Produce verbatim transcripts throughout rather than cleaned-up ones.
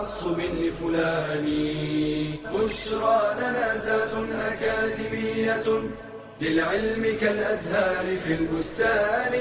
تعصب لفلان. بشرى لنا زاد أكاديمية للعلم كالأزهار في البستان.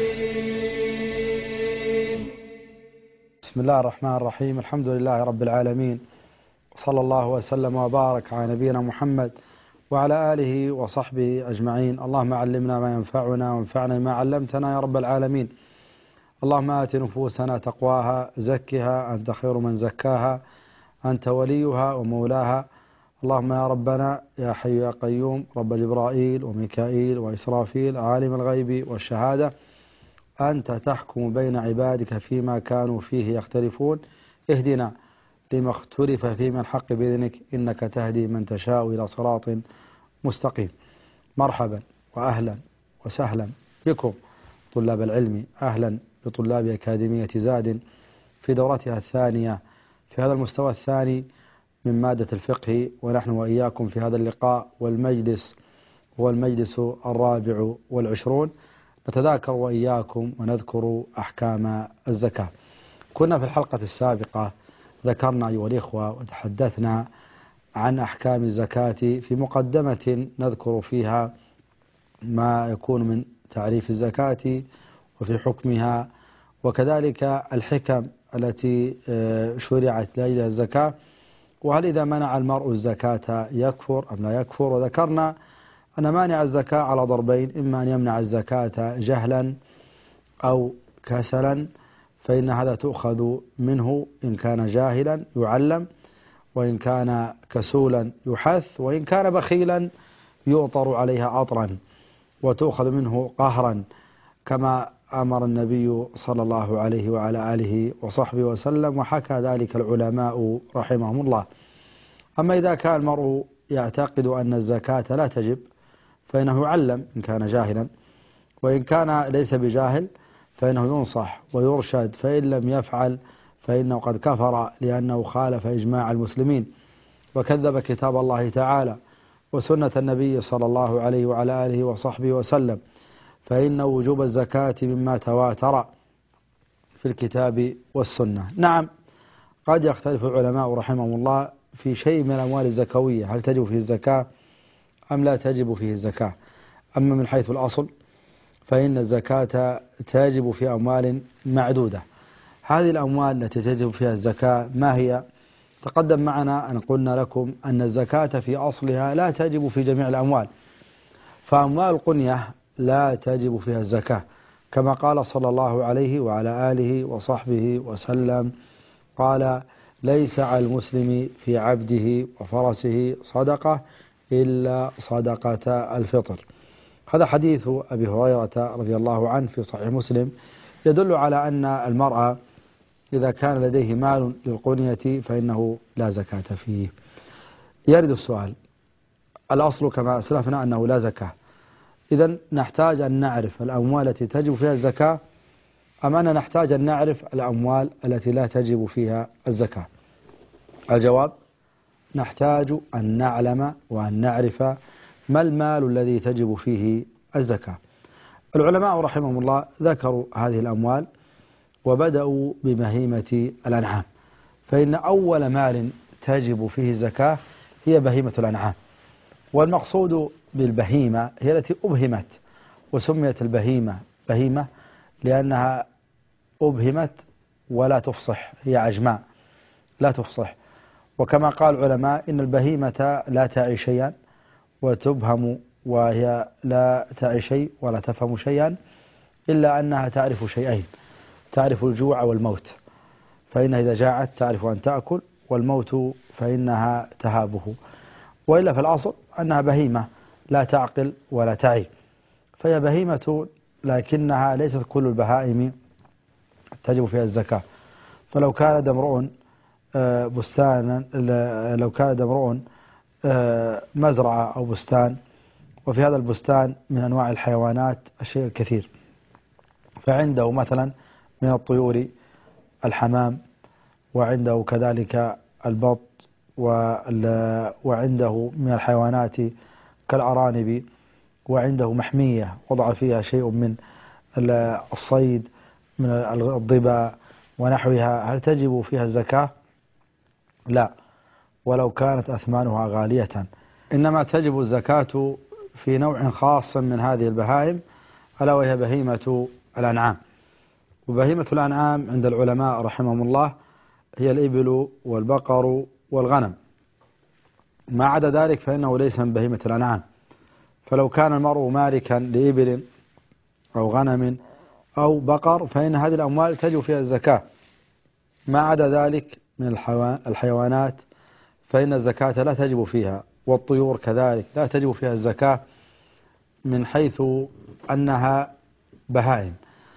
بسم الله الرحمن الرحيم. الحمد لله رب العالمين، وصلى الله وسلم وبارك على نبينا محمد وعلى آله وصحبه أجمعين. اللهم علمنا ما ينفعنا وانفعنا ما علمتنا يا رب العالمين. اللهم آت نفوسنا تقواها، زكها أنت خير من زكاها، أنت وليها ومولاها. اللهم يا ربنا يا حي يا قيوم، رب جبرائيل وميكائيل وإسرافيل، عالم الغيب والشهادة، أنت تحكم بين عبادك فيما كانوا فيه يختلفون. اهدنا لما اختلف فيه من الحق بإذنك، إنك تهدي من تشاء إلى صراط مستقيم. مرحبا وأهلا وسهلا بكم طلاب العلم، أهلا بطلاب أكاديمية زاد في دورتها الثانية في هذا المستوى الثاني من مادة الفقه، ونحن وإياكم في هذا اللقاء والمجلس هو المجلس الرابع والعشرون. نتذاكر وإياكم ونذكر أحكام الزكاة. كنا في الحلقة السابقة ذكرنا أيها الإخوة وتحدثنا عن أحكام الزكاة في مقدمة نذكر فيها ما يكون من تعريف الزكاة وفي حكمها، وكذلك الحكم التي شرعت لأجلها الزكاة، وهل إذا منع المرء الزكاة يكفر أم لا يكفر. وذكرنا أن مانع الزكاة على ضربين: إما أن يمنع الزكاة جهلا أو كسلا، فإن هذا تؤخذ منه إن كان جاهلا يعلم، وإن كان كسولا يحث، وإن كان بخيلا يؤطر عليها أطرا وتؤخذ منه قهرا، كما أمر النبي صلى الله عليه وعلى آله وصحبه وسلم، وحكى ذلك العلماء رحمهم الله. أما إذا كان المرء يعتقد أن الزكاة لا تجب فإنه يعلم إن كان جاهلا، وإن كان ليس بجاهل فإنه ينصح ويرشد، فإن لم يفعل فإنه قد كفر لأنه خالف إجماع المسلمين وكذب كتاب الله تعالى وسنة النبي صلى الله عليه وعلى آله وصحبه وسلم، فإن وجوب الزكاة مما تواتر في الكتاب والسنة. نعم، قد يختلف العلماء رحمهم الله في شيء من الأموال الزكوية، هل تجب فيه الزكاة أم لا تجب فيه الزكاة. أما من حيث الأصل فإن الزكاة تجب في أموال معدودة. هذه الأموال التي تجب فيها الزكاة ما هي؟ تقدم معنا أن قلنا لكم أن الزكاة في أصلها لا تجب في جميع الأموال، فأموال القنية لا تجب فيها الزكاة، كما قال صلى الله عليه وعلى آله وصحبه وسلم، قال: ليس على المسلم في عبده وفرسه صدقة إلا صدقة الفطر. هذا حديث أبي هريرة رضي الله عنه في صحيح مسلم، يدل على أن المرأة إذا كان لديه مال للقنية فإنه لا زكاة فيه. يرد السؤال: الأصل كما أسلفنا أنه لا زكاة، إذن نحتاج أن نعرف الأموال التي تجب فيها الزكاة أم أننا نحتاج أن نعرف الأموال التي لا تجب فيها الزكاة؟ الجواب: نحتاج أن نعلم وأن نعرف ما المال الذي تجب فيه الزكاة. العلماء رحمهم الله ذكروا هذه الأموال وبدأوا ببهيمة الأنعام، فإن أول مال تجب فيه الزكاة هي بهيمة الأنعام، والمقصود بالبهيمة هي التي أبهمت، وسميت البهيمة بهيمة لأنها أبهمت ولا تفصح، هي عجماء لا تفصح. وكما قال العلماء إن البهيمة لا تعي شيئا وتبهم، وهي لا تعي شيء ولا تفهم شيئا إلا أنها تعرف شيئين: تعرف الجوع والموت، فإنها إذا جاعت تعرف أن تأكل، والموت فإنها تهابه. وإلا في الأصل أنها بهيمة لا تعقل ولا تعي، فهي بهيمة، لكنها ليست كل البهائم تجب فيها الزكاة. فلو كان امرؤ بستانا، لو كان امرؤ مزرعة أو بستان، وفي هذا البستان من أنواع الحيوانات الشيء الكثير، فعنده مثلا من الطيور الحمام، وعنده كذلك البط، وعنده من الحيوانات كالأرانب، وعنده محمية وضع فيها شيء من الصيد من الضبا ونحوها، هل تجب فيها الزكاة؟ لا، ولو كانت أثمانها غالية، إنما تجب الزكاة في نوع خاص من هذه البهائم، ألا وهي بهيمة الأنعام. وبهيمة الأنعام عند العلماء رحمهم الله هي الإبل والبقر والغنم، ما عدا ذلك فإنه ليس من بهيمة الأنعام. فلو كان المرء مالكا لإبل أو غنم أو بقر فإن هذه الأموال تجب فيها الزكاة، ما عدا ذلك من الحيوانات فإن الزكاة لا تجب فيها، والطيور كذلك لا تجب فيها الزكاة من حيث أنها بهائم.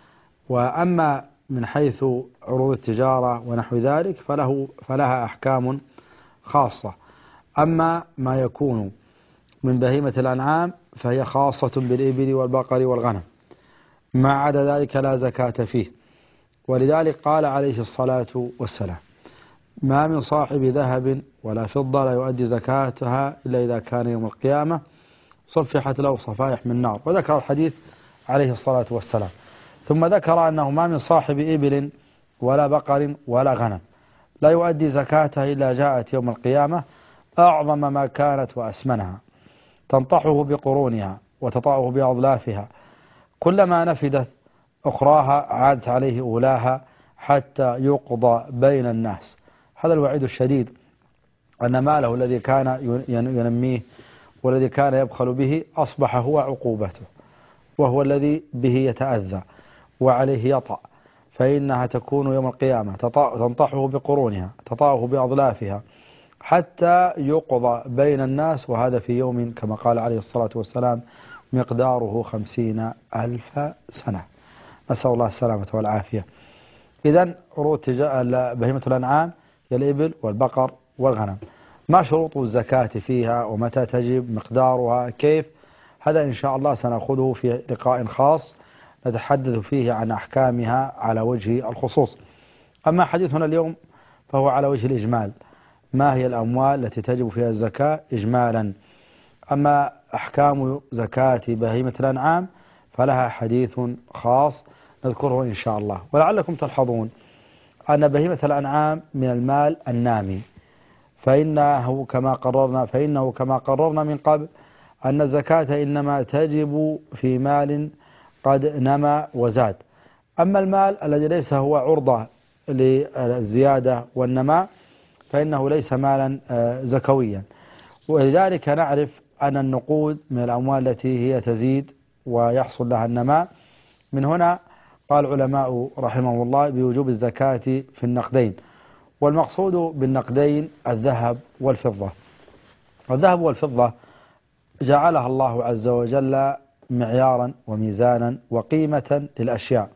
وأما من حيث عروض التجارة ونحو ذلك فله فلها أحكام خاصة. أما ما يكون من بهيمة الأنعام فهي خاصة بالإبل والبقر والغنم، ما عدا ذلك لا زكاة فيه. ولذلك قال عليه الصلاة والسلام: ما من صاحب ذهب ولا فضة لا يؤدي زكاتها إلا إذا كان يوم القيامة صفحت له صفائح من نار. وذكر الحديث عليه الصلاة والسلام، ثم ذكر أنه ما من صاحب إبل ولا بقر ولا غنم لا يؤدي زكاتها إلا جاءت يوم القيامة أعظم ما كانت وأسمنها، تنطحه بقرونها وتطأه بأظلافها، كلما نفدت أخراها عادت عليه أولاها حتى يقضى بين الناس. هذا الوعيد الشديد، أن ماله الذي كان ينميه والذي كان يبخل به أصبح هو عقوبته، وهو الذي به يتأذى وعليه يطأ، فإنها تكون يوم القيامة تنطحه بقرونها تطأه بأظلافها حتى يقضى بين الناس، وهذا في يوم كما قال عليه الصلاة والسلام مقداره خمسين ألف سنة، نسأل الله السلامة والعافية. إذن عروض بهيمة الأنعام هي الإبل والبقر والغنم. ما شروط الزكاة فيها ومتى تجب، مقدارها كيف، هذا إن شاء الله سنأخذه في لقاء خاص نتحدث فيه عن أحكامها على وجه الخصوص. أما حديثنا اليوم فهو على وجه الإجمال، ما هي الأموال التي تجب فيها الزكاة إجمالا. أما أحكام زكاة بهيمة الأنعام فلها حديث خاص نذكره إن شاء الله. ولعلكم تلحظون أن بهيمة الأنعام من المال النامي، فإنه كما قررنا فإنه كما قررنا من قبل أن الزكاة إنما تجب في مال قد نما وزاد. أما المال الذي ليس هو عرضة للزيادة والنماء فإنه ليس مالا زكويا. ولذلك نعرف أن النقود من الأموال التي هي تزيد ويحصل لها النماء. من هنا قال العلماء رحمه الله بوجوب الزكاة في النقدين، والمقصود بالنقدين الذهب والفضة. الذهب والفضة جعلها الله عز وجل معيارا وميزانا وقيمة للأشياء،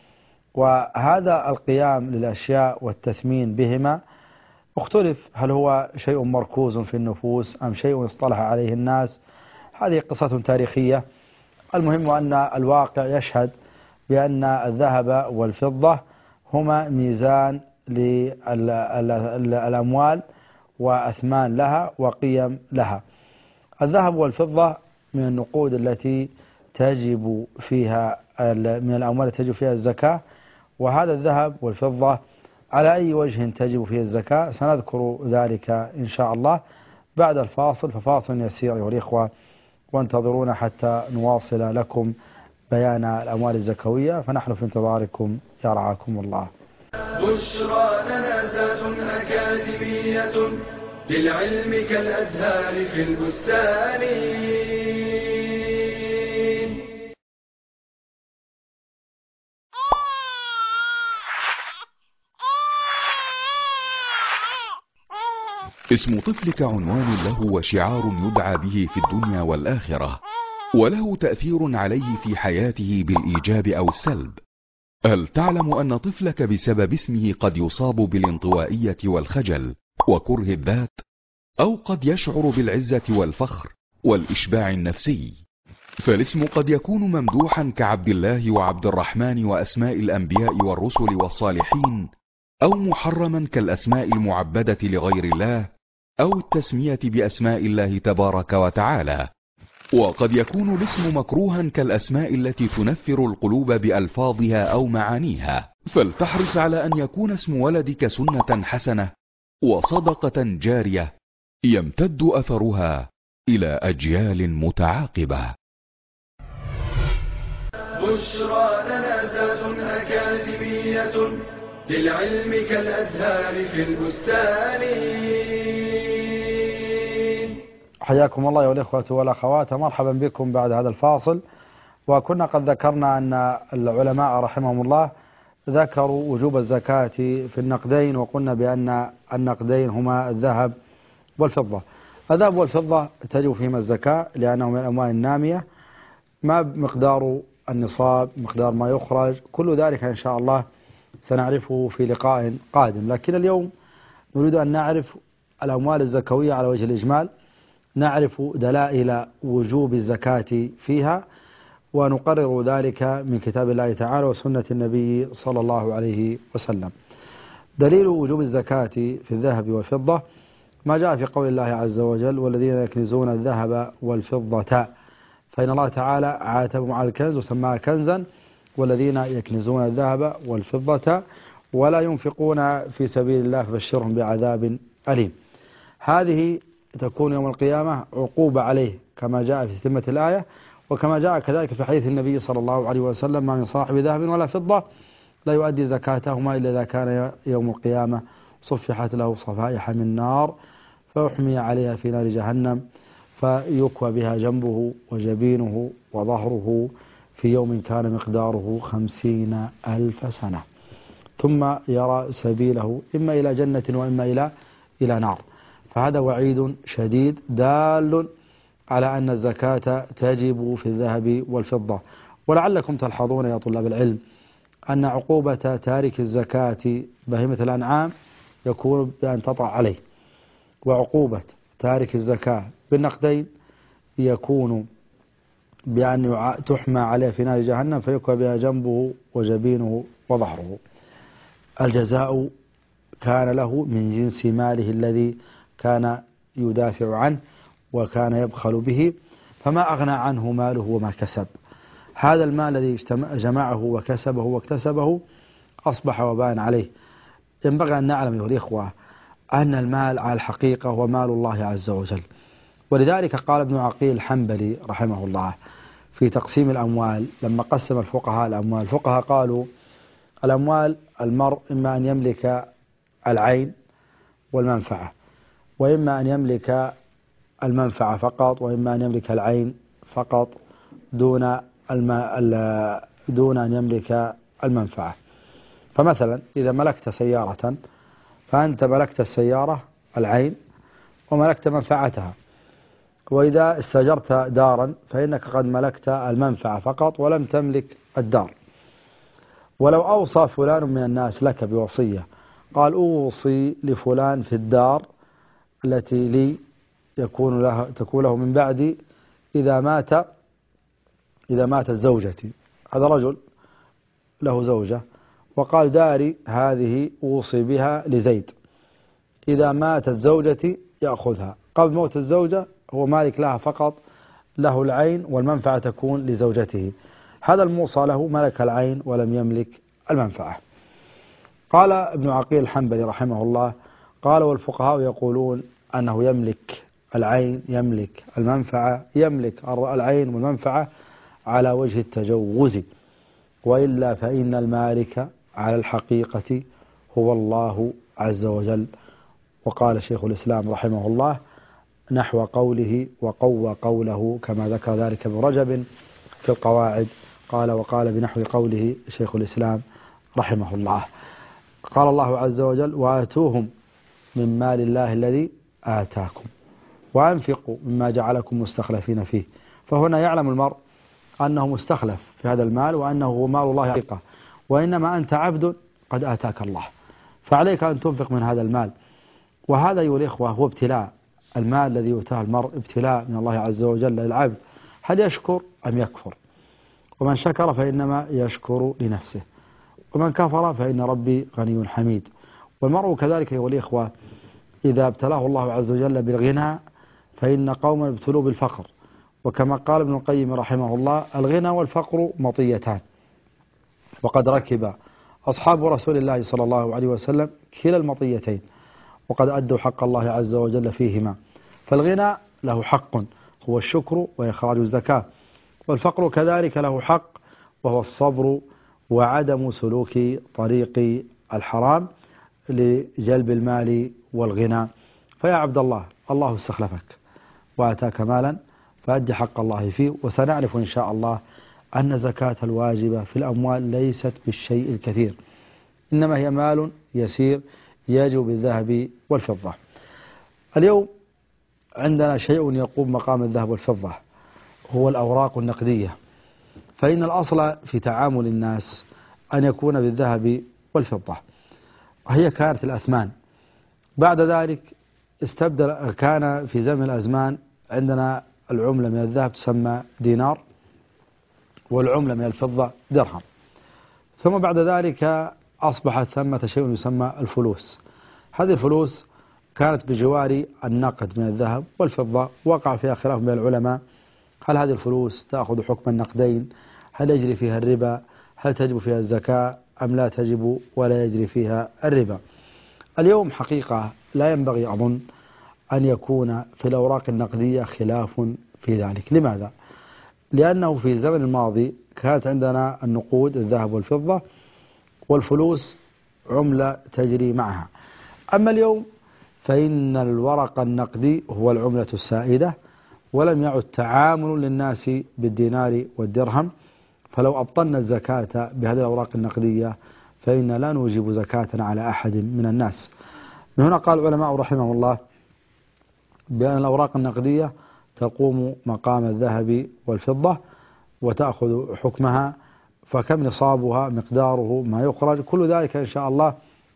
وهذا القيام للأشياء والتثمين بهما اختلف هل هو شيء مركوز في النفوس أم شيء اصطلح عليه الناس، هذه قصة تاريخية. المهم أن الواقع يشهد بأن الذهب والفضة هما ميزان للأموال وأثمان لها وقيم لها. الذهب والفضة من النقود التي تجب فيها من الأموال التي تجب فيها الزكاة. وهذا الذهب والفضة على أي وجه تجب فيه الزكاة سنذكر ذلك إن شاء الله بعد الفاصل، ففاصل يسير أيها الإخوة وانتظرونا حتى نواصل لكم بيان الأموال الزكوية، فنحن في انتظاركم يا رعاكم الله. بشرى لنا زاد أكاديمية للعلم كالأزهار في البستان. اسم طفلك عنوان له وشعار يدعى به في الدنيا والآخرة، وله تأثير عليه في حياته بالإيجاب أو السلب. هل تعلم أن طفلك بسبب اسمه قد يصاب بالانطوائية والخجل وكره الذات، أو قد يشعر بالعزة والفخر والإشباع النفسي؟ فالاسم قد يكون ممدوحا كعبد الله وعبد الرحمن وأسماء الأنبياء والرسل والصالحين، أو محرما كالأسماء المعبدة لغير الله، أو التسمية بأسماء الله تبارك وتعالى. وقد يكون الاسم مكروها كالأسماء التي تنفر القلوب بألفاظها أو معانيها. فلتحرص على أن يكون اسم ولدك سنة حسنة وصدقة جارية يمتد أثرها إلى أجيال متعاقبة. بشرى لنا زاد أكاديمية للعلم كالأزهار في البستان. حياكم الله أيها الإخوة والأخوات، مرحبا بكم بعد هذا الفاصل. وكنا قد ذكرنا أن العلماء رحمهم الله ذكروا وجوب الزكاة في النقدين، وقلنا بأن النقدين هما الذهب والفضة. الذهب والفضة تجب فيهما الزكاة لأنه من الأموال النامية، ما مقدار النصاب، مقدار ما يخرج، كل ذلك إن شاء الله سنعرفه في لقاء قادم. لكن اليوم نريد أن نعرف الأموال الزكوية على وجه الإجمال، نعرف دلائل وجوب الزكاة فيها، ونقرر ذلك من كتاب الله تعالى وسنة النبي صلى الله عليه وسلم. دليل وجوب الزكاة في الذهب والفضة ما جاء في قول الله عز وجل: والذين يكنزون الذهب والفضة، فإن الله تعالى عاتبهم على الكنز وسماها كنزا، والذين يكنزون الذهب والفضة ولا ينفقون في سبيل الله فبشرهم بعذاب أليم. هذه تكون يوم القيامة عقوبة عليه كما جاء في تتمة الآية، وكما جاء كذلك في حديث النبي صلى الله عليه وسلم: ما من صاحب ذهب ولا فضة لا يؤدي زكاتهما إلا إذا كان يوم القيامة صفحت له صفائح من نار فيحمي عليها في نار جهنم فيكوى بها جنبه وجبينه وظهره في يوم كان مقداره خمسين ألف سنة، ثم يرى سبيله إما إلى جنة وإما إلى إلى نار. فهذا وعيد شديد دال على أن الزكاة تجب في الذهب والفضة. ولعلكم تلحظون يا طلاب العلم أن عقوبة تارك الزكاة بهيمة الأنعام يكون بأن تطع عليه، وعقوبة تارك الزكاة بالنقدين يكون بأن تحمى عليه في نار جهنم فيكوى بها جنبه وجبينه وظهره. الجزاء كان له من جنس ماله الذي كان يدافع عنه وكان يبخل به، فما أغنى عنه ماله وما كسب. هذا المال الذي جمعه وكسبه واكتسبه أصبح وباء عليه. ينبغي أن نعلم أيها الإخوة أن المال على الحقيقة هو مال الله عز وجل، ولذلك قال ابن عقيل الحنبلي رحمه الله في تقسيم الأموال لما قسم الفقهاء الأموال، الفقهاء قالوا: الأموال المرء إما أن يملك العين والمنفعة، وإما أن يملك المنفعة فقط، وإما أن يملك العين فقط دون الم... دون أن يملك المنفعة. فمثلا إذا ملكت سيارة فأنت ملكت السيارة العين وملكت منفعتها، وإذا استأجرت دارا فإنك قد ملكت المنفعة فقط ولم تملك الدار. ولو أوصى فلان من الناس لك بوصية، قال: أوصي لفلان في الدار التي لي يكون له تكون له من بعدي إذا مات إذا ماتت زوجتي. هذا رجل له زوجة وقال: داري هذه أوصي بها لزيد، إذا ماتت زوجتي يأخذها. قبل موت الزوجة هو مالك لها فقط، له العين والمنفعة تكون لزوجته. هذا الموصى له ملك العين ولم يملك المنفعة. قال ابن عقيل الحنبلي رحمه الله: قال: والفقهاء يقولون أنه يملك العين، يملك المنفعة، يملك العين والمنفعة على وجه التجوز، وإلا فإن المالك على الحقيقة هو الله عز وجل. وقال شيخ الإسلام رحمه الله نحو قوله: وقوى قوله، كما ذكر ذلك ابن رجب في القواعد، قال: وقال بنحو قوله شيخ الإسلام رحمه الله. قال الله عز وجل: وآتوهم من مال الله الذي آتاكم وأنفقوا مما جعلكم مستخلفين فيه. فهنا يعلم المرء أنه مستخلف في هذا المال وأنه هو مال الله حقيقة، وإنما أنت عبد قد آتاك الله، فعليك أن تنفق من هذا المال. وهذا أيها الإخوة هو ابتلاء. المال الذي يؤتاه المرء ابتلاء من الله عز وجل للعبد، هل يشكر أم يكفر؟ ومن شكر فإنما يشكر لنفسه، ومن كفر فإن ربي غني حميد. والمرء كذلك أيها الإخوة إذا ابتلاه الله عز وجل بالغنى فإن قوما ابتلوا بالفقر، وكما قال ابن القيم رحمه الله: الغنى والفقر مطيتان. وقد ركب أصحاب رسول الله صلى الله عليه وسلم كلا المطيتين، وقد أدوا حق الله عز وجل فيهما. فالغنى له حق هو الشكر وإخراج الزكاة، والفقر كذلك له حق وهو الصبر وعدم سلوك طريق الحرام لجلب المال والغنى. فيا عبد الله، الله استخلفك وآتاك مالا فأدي حق الله فيه. وسنعرف إن شاء الله أن زكاة الواجبة في الأموال ليست بالشيء الكثير، إنما هي مال يسير يجب بالذهب والفضة. اليوم عندنا شيء يقوم مقام الذهب والفضة، هو الأوراق النقدية. فإن الأصل في تعامل الناس أن يكون بالذهب والفضة، وهي كانت الأثمان. بعد ذلك استبدل، كان في زمن الأزمان عندنا العملة من الذهب تسمى دينار، والعملة من الفضة درهم. ثم بعد ذلك أصبحت ثمة شيء يسمى الفلوس. هذه الفلوس كانت بجوار النقد من الذهب والفضة. وقع فيها خلاف بين العلماء، هل هذه الفلوس تأخذ حكم النقدين؟ هل يجري فيها الربا؟ هل تجب فيها الزكاة أم لا تجب ولا يجري فيها الربا؟ اليوم حقيقة لا ينبغي أظن أن يكون في الأوراق النقدية خلاف في ذلك. لماذا؟ لأنه في الزمن الماضي كانت عندنا النقود الذهب والفضة، والفلوس عملة تجري معها. أما اليوم فإن الورق النقدي هو العملة السائدة، ولم يعد تعامل للناس بالدينار والدرهم. فلو أبطلنا الزكاة بهذه الأوراق النقدية فإن لا نوجب زكاة على أحد من الناس. من هنا قال العلماء رحمه الله بأن الأوراق النقدية تقوم مقام الذهب والفضة وتأخذ حكمها. فكم نصابها، مقداره، ما يخرج، كل ذلك إن شاء الله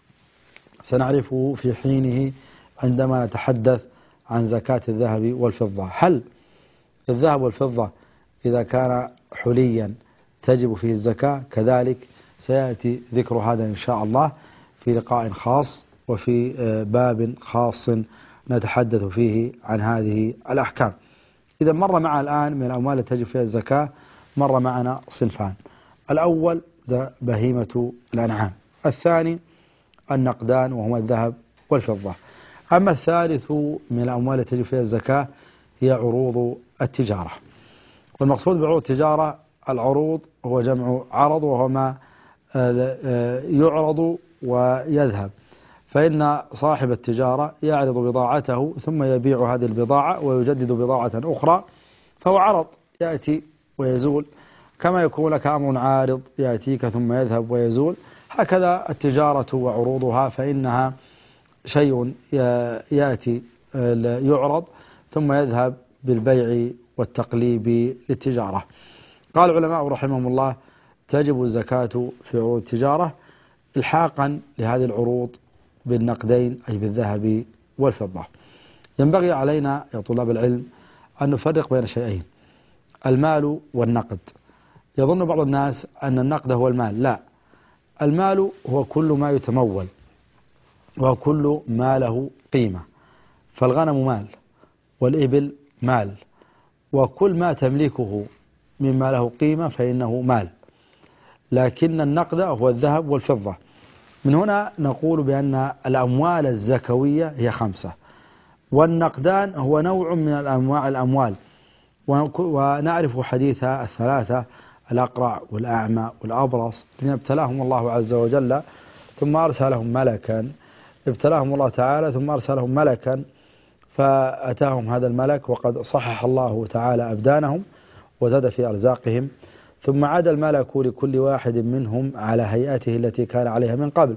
سنعرفه في حينه عندما نتحدث عن زكاة الذهب والفضة. هل الذهب والفضة إذا كان حليا تجب فيه الزكاة؟ كذلك سيأتي ذكر هذا إن شاء الله في لقاء خاص وفي باب خاص نتحدث فيه عن هذه الأحكام. إذا مر معنا الآن من الأموال التي تجب فيها الزكاة مر معنا صنفان: الأول بهيمة الأنعام، الثاني النقدان وهما الذهب والفضة. أما الثالث من الأموال التي تجب فيها الزكاة هي عروض التجارة. والمقصود بعروض التجارة، العروض هو جمع عرض، وهو ما يعرض ويذهب. فإن صاحب التجارة يعرض بضاعته ثم يبيع هذه البضاعة ويجدد بضاعة أخرى، فهو عرض يأتي ويزول، كما يكون لك أمر عارض يأتيك ثم يذهب ويزول. هكذا التجارة وعروضها، فإنها شيء يأتي يعرض ثم يذهب بالبيع والتقليب للتجارة. قال العلماء رحمهم الله تجب الزكاة في عروض التجارة الحاقا لهذه العروض بالنقدين أي بالذهب والفضة. ينبغي علينا يا طلاب العلم أن نفرق بين شيئين: المال والنقد. يظن بعض الناس أن النقد هو المال. لا، المال هو كل ما يتمول وكل ما له قيمة. فالغنم مال، والإبل مال، وكل ما تملكه مما له قيمة فإنه مال. لكن النقد هو الذهب والفضة. من هنا نقول بأن الأموال الزكوية هي خمسة، والنقدان هو نوع من الأنواع الأموال. ونعرف حديثها الثلاثة: الأقرع والأعمى والأبرص، الذين ابتلاهم الله عز وجل ثم أرسلهم ملكا، ابتلاهم الله تعالى ثم أرسلهم ملكا فأتاهم هذا الملك وقد صحح الله تعالى أبدانهم وزاد في أرزاقهم، ثم عاد الملك لكل واحد منهم على هيئته التي كان عليها من قبل.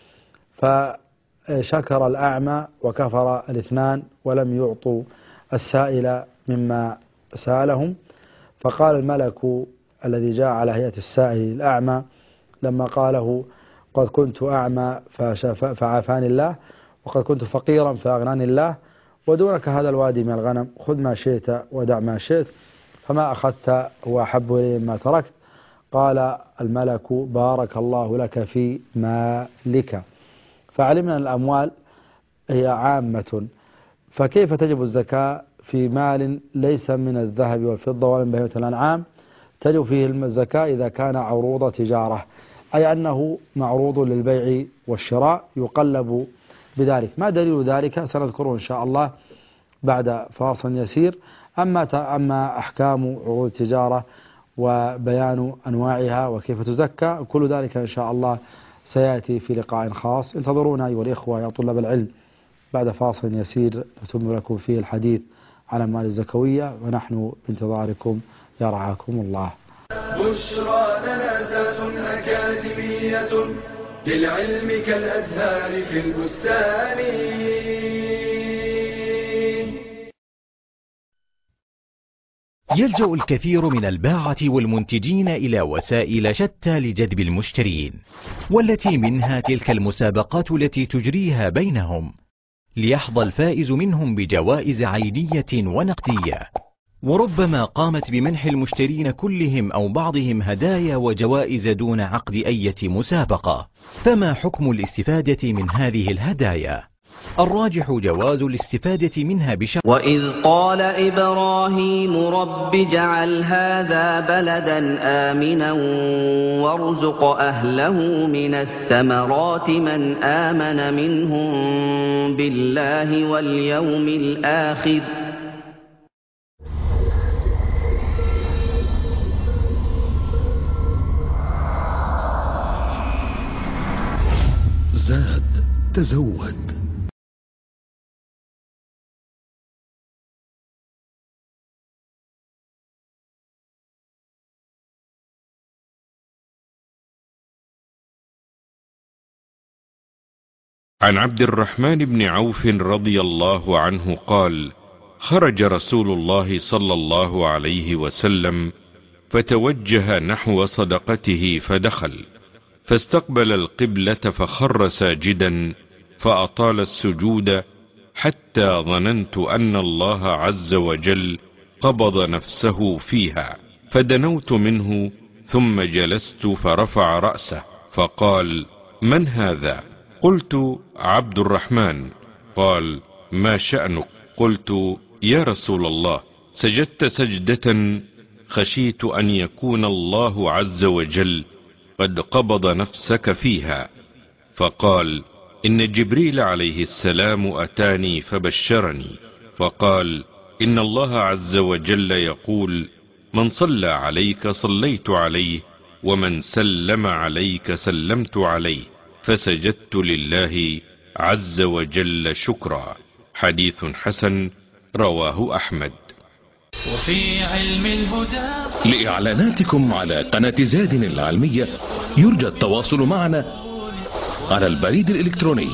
فشكر الأعمى وكفر الاثنان ولم يعطوا السائل مما سألهم. فقال الملك الذي جاء على هيئة السائل الأعمى لما قاله: قد كنت أعمى فعافاني الله، وقد كنت فقيرا فأغناني الله، ودونك هذا الوادي من الغنم، خذ ما شئت ودع ما شئت، فما أخذت هو أحب إلي مما تركت. قال الملك: بارك الله لك في مالك. فعلمنا أن الأموال هي عامة، فكيف تجب الزكاة في مال ليس من الذهب والفضة ولا من بهيمة الأنعام؟ تجب فيه الزكاة إذا كان عروض تجارة، أي أنه معروض للبيع والشراء، يقلب بذلك. ما دليل ذلك سنذكره إن شاء الله بعد فاصل يسير. أما أما أحكام عروض التجارة وبيان أنواعها وكيف تزكى، كل ذلك إن شاء الله سيأتي في لقاء خاص. انتظرونا أيها الإخوة يا طلاب العلم بعد فاصل يسير نتم لكم فيه الحديث عن المال الزكوية، ونحن بانتظاركم يا رعاكم الله. بشرى لنا زاد أكاديمية للعلم كالأزهار في البستان. يلجأ الكثير من الباعة والمنتجين إلى وسائل شتى لجذب المشترين، والتي منها تلك المسابقات التي تجريها بينهم ليحظى الفائز منهم بجوائز عينية ونقدية، وربما قامت بمنح المشترين كلهم أو بعضهم هدايا وجوائز دون عقد أي مسابقة. فما حكم الاستفادة من هذه الهدايا؟ الراجح جواز الاستفادة منها بشرط. وإذ قال إبراهيم رب اجعل هذا بلدا آمنا وارزق أهله من الثمرات من آمن منهم بالله واليوم الآخر. زاد تزود. عن عبد الرحمن بن عوف رضي الله عنه قال: خرج رسول الله صلى الله عليه وسلم فتوجه نحو صدقته فدخل، فاستقبل القبلة فخر ساجدا فأطال السجود حتى ظننت أن الله عز وجل قبض نفسه فيها، فدنوت منه ثم جلست فرفع رأسه فقال: من هذا؟ قلت: عبد الرحمن. قال: ما شأنك؟ قلت: يا رسول الله، سجدت سجدة خشيت أن يكون الله عز وجل قد قبض نفسك فيها. فقال: إن جبريل عليه السلام أتاني فبشرني فقال: إن الله عز وجل يقول: من صلى عليك صليت عليه، ومن سلم عليك سلمت عليه، فسجدت لله عز وجل شكرا. حديث حسن رواه أحمد. وفي علم الهدى. لإعلاناتكم على قناة زاد العلمية يرجى التواصل معنا على البريد الإلكتروني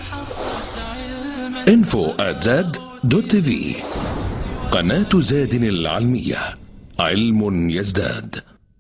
info at zad dot t v. قناة زاد العلمية، علم يزداد.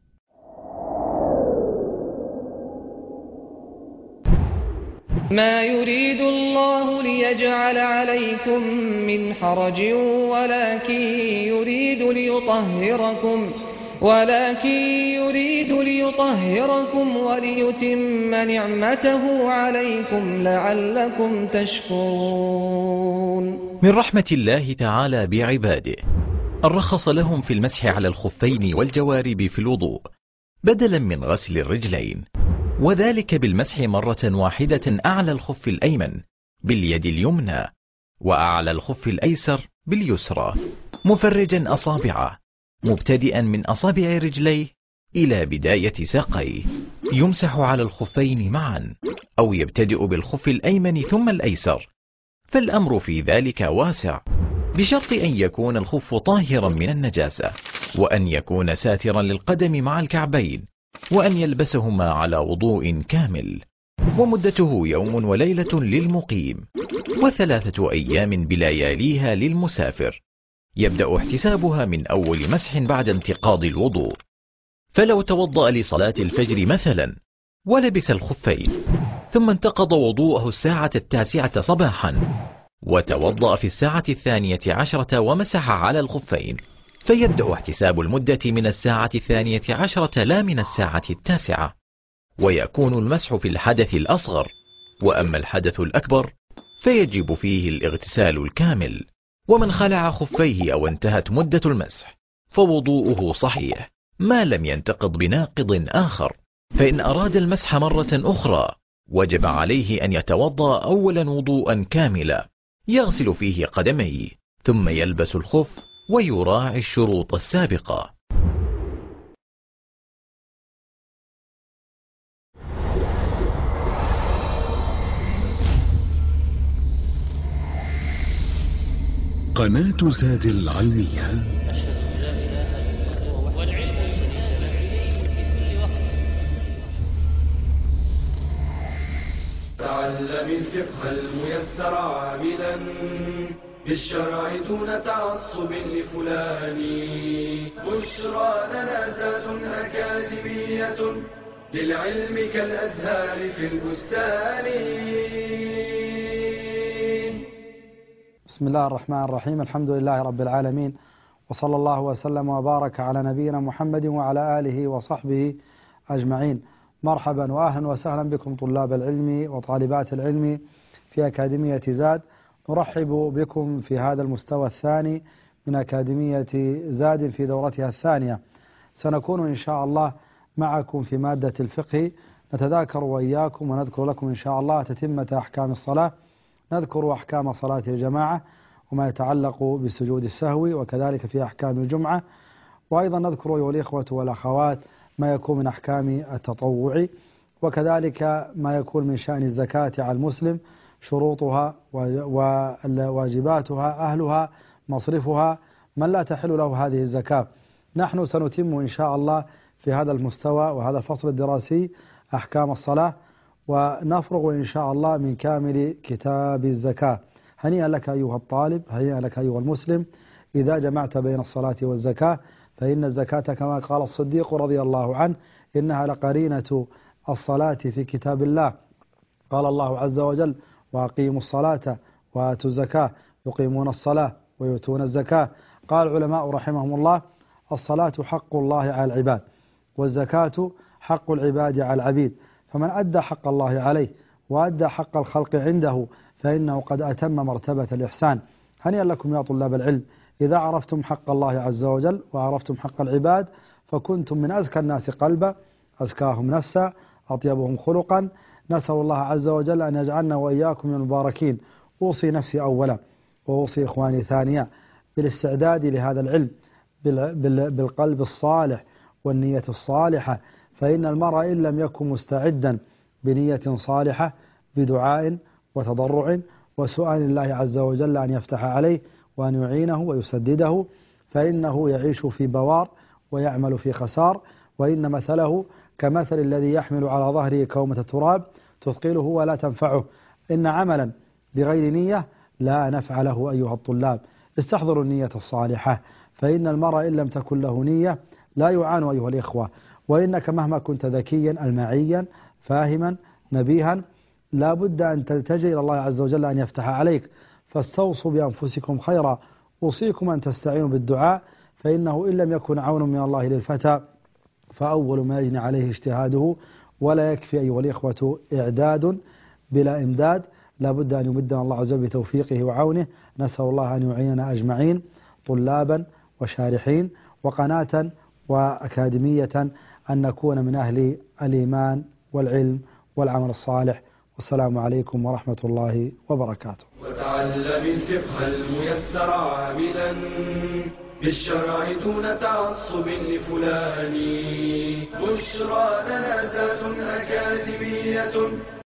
ما يريد الله ليجعل عليكم من حرج ولكن يريد ليطهركم ولكن يريد ليطهركم وليتم نعمته عليكم لعلكم تشكرون. من رحمة الله تعالى بعباده أن رخص لهم في المسح على الخفين والجوارب في الوضوء بدلا من غسل الرجلين، وذلك بالمسح مرة واحدة أعلى الخف الأيمن باليد اليمنى وأعلى الخف الأيسر باليسرى، مفرجا أصابعه مبتدئا من أصابع رجليه إلى بداية ساقيه. يمسح على الخفين معا أو يبتدئ بالخف الأيمن ثم الأيسر، فالأمر في ذلك واسع، بشرط أن يكون الخف طاهرا من النجاسة، وأن يكون ساترا للقدم مع الكعبين، وأن يلبسهما على وضوء كامل. ومدته يوم وليلة للمقيم، وثلاثة أيام بلياليها للمسافر، يبدأ احتسابها من أول مسح بعد انتقاض الوضوء. فلو توضأ لصلاة الفجر مثلا ولبس الخفين ثم انتقض وضوءه الساعة التاسعة صباحا وتوضأ في الساعة الثانية عشرة ومسح على الخفين، فيبدأ احتساب المدة من الساعة الثانية عشرة لا من الساعة التاسعة، ويكون المسح في الحدث الأصغر. وأما الحدث الأكبر فيجب فيه الاغتسال الكامل. ومن خلع خفيه أو انتهت مدة المسح فوضوءه صحيح ما لم ينتقض بناقض آخر. فإن أراد المسح مرة أخرى وجب عليه أن يتوضأ أولا وضوءا كاملا يغسل فيه قدميه، ثم يلبس الخف ويراعي الشروط السابقة. قناة زاد العلمية. تعلم الفقه الميسر عاملا بالشرع دون تعصب لفلان. بشرى لنا زاد أكاديمية للعلم كالأزهار في البستان. بسم الله الرحمن الرحيم، الحمد لله رب العالمين، وصلى الله وسلم وبارك على نبينا محمد وعلى آله وصحبه أجمعين. مرحبا وأهلا وسهلا بكم طلاب العلم وطالبات العلم في أكاديمية زاد. نرحب بكم في هذا المستوى الثاني من أكاديمية زاد في دورتها الثانية. سنكون إن شاء الله معكم في مادة الفقه، نتذاكر وإياكم ونذكر لكم إن شاء الله تتمة أحكام الصلاة، نذكر أحكام صلاة الجماعة وما يتعلق بسجود السهو، وكذلك في أحكام الجمعة، وأيضا نذكر أيها الإخوة والأخوات ما يكون من أحكام التطوع، وكذلك ما يكون من شأن الزكاة على المسلم، شروطها وواجباتها، أهلها، مصرفها، من لا تحل له هذه الزكاة. نحن سنتم إن شاء الله في هذا المستوى وهذا الفصل الدراسي أحكام الصلاة، ونفرغ إن شاء الله من كامل كتاب الزكاة. هنيئا لك أيها الطالب، هنيئا لك أيها المسلم إذا جمعت بين الصلاة والزكاة، فإن الزكاة كما قال الصديق رضي الله عنه إنها لقرينة الصلاة في كتاب الله. قال الله عز وجل: وأقيموا الصلاة وآتوا الزكاة، يقيمون الصلاة ويؤتون الزكاة. قال العلماء رحمهم الله: الصلاة حق الله على العباد، والزكاة حق العباد على العبيد، فمن أدى حق الله عليه وأدى حق الخلق عنده فإنه قد أتم مرتبة الإحسان. هنيئا لكم يا طلاب العلم إذا عرفتم حق الله عز وجل وعرفتم حق العباد، فكنتم من أزكى الناس قلبا، أزكاهم نفسا، أطيبهم خلقا. نسأل الله عز وجل أن يجعلنا وإياكم من المباركين. أوصي نفسي أولا وأوصي إخواني ثانيا بالاستعداد لهذا العلم بالقلب الصالح والنية الصالحة، فإن المرء إن لم يكن مستعدا بنية صالحة بدعاء وتضرع وسؤال الله عز وجل أن يفتح عليه وأن يعينه ويسدده، فإنه يعيش في بوار ويعمل في خسار، وإن مثله كمثل الذي يحمل على ظهره كومة تراب تثقله ولا تنفعه. إن عملا بغير نية لا نفع له أيها الطلاب. استحضروا النية الصالحة، فإن المرء إن لم تكن له نية لا يعان أيها الإخوة. وإنك مهما كنت ذكيا المعيا فاهما نبيها لا بد أن تلتجئ إلى الله عز وجل أن يفتح عليك. فاستوصوا بأنفسكم خيرا، أوصيكم أن تستعينوا بالدعاء، فإنه إن لم يكن عون من الله للفتى فأول ما يجني عليه اجتهاده، ولا يكفي أيها الإخوة إعداد بلا إمداد، لا بد أن يمدنا الله عز وجل بتوفيقه وعونه. نسأل الله أن يعيننا أجمعين طلابا وشارحين وقناة وأكاديمية أن نكون من أهل الإيمان والعلم والعمل الصالح. والسلام عليكم ورحمة الله وبركاته. وتعلم الفقه الميسر عاملا بالشرع دون تعصب لفلان. بشرى لنا زاد أكاديمية